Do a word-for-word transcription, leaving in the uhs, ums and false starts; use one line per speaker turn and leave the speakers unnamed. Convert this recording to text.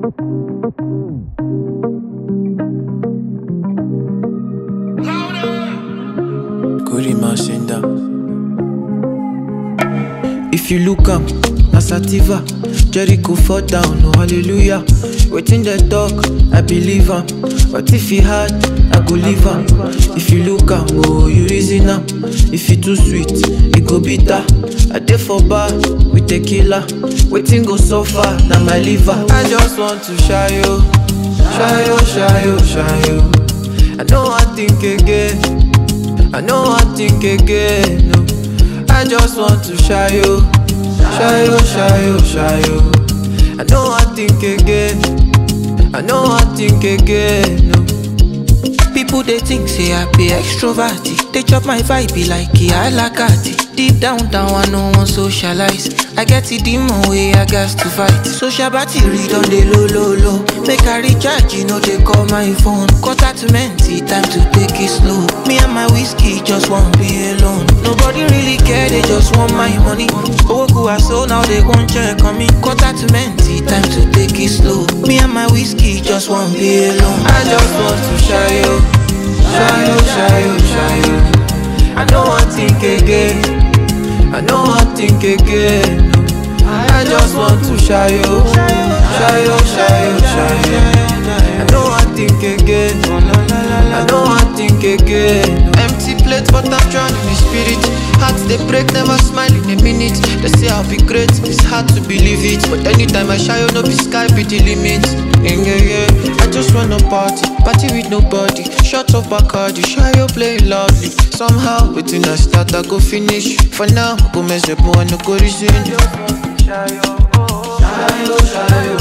Kurima Senda. If you look up, na sativa. Jericho fall down, oh hallelujah. Waiting the talk, I believe am. But if he hard, I go leave am. If you look am, oh you reason am. If you too sweet, it go bitter. I dey for bar with tequila. Waiting go so far, now my liver. I just want to shy you, shy you, shy you, shy you. I know I think again, I know I think again. No, I just want to shy you, shy you, shy you, shy you. I know I think again, I know I think again. No.
People they think say I be extroverted. They chop my vibe be like I like it. Deep down down I no one socialize. I get it demon way I got to fight. Social battery on the low low low. Make I recharge, you know they call my phone. Quarter to menti, time to take it slow. Me and my whiskey just won't be alone. Nobody really care, they just want my money. Owoku I so now they gon' check on me. Quarter to menti, time to take it slow. Me and my whiskey just won't be alone.
I just want to shy you, shy you, shy you, shy you. I know I think again, I know I think again. I just want to shy you, shy you, shy you, shy you. I know I think again, I know I think again.
Empty plate but I'm drowning in spirit. Hearts they break, never smile in a minute. They say I'll be great, it's hard to believe it. But anytime I shy, you know be sky be the limit. Yeah, yeah, yeah. I just wanna party, party with nobody. Shut up Bacardi, shy you playing lovely. Somehow, within I start, I go finish. For now, go mess up, I no go resume.
Shy you, shy you, shy you.